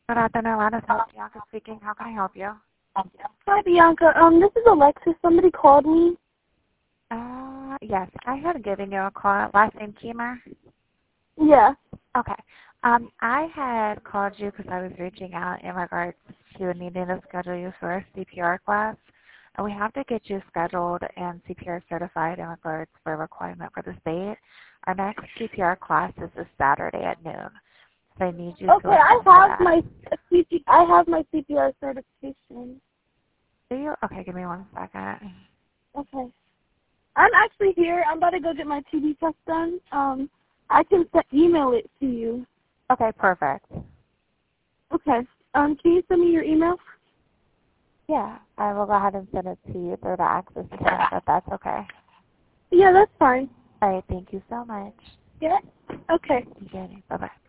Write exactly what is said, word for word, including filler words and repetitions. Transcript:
Good afternoon, Atlantis Health. Bianca speaking. How can I help you? Hi, Bianca. Um, this is Alexis. Somebody called me. Uh, yes, I had given you a call. Last name Keemer? Yeah. Okay. Um, I had called you because I was reaching out in regards to needing to schedule you for a C P R class. And we have to get you scheduled and C P R certified in regards for a requirement for the state. Our next C P R class is this Saturday at noon. So I need you to Okay, I attend for have that. my C P. I have my C P R certification. Do you? Okay, give me one second. Okay. I'm actually here. I'm about to go get my T B test done. Um, I can set, email it to you. Okay, perfect. Okay. Um, can you send me your email? Yeah, I will go ahead and send it to you through the Access account if that's okay. Yeah, that's fine. All right, thank you so much. Yeah. Okay. Okay, bye-bye.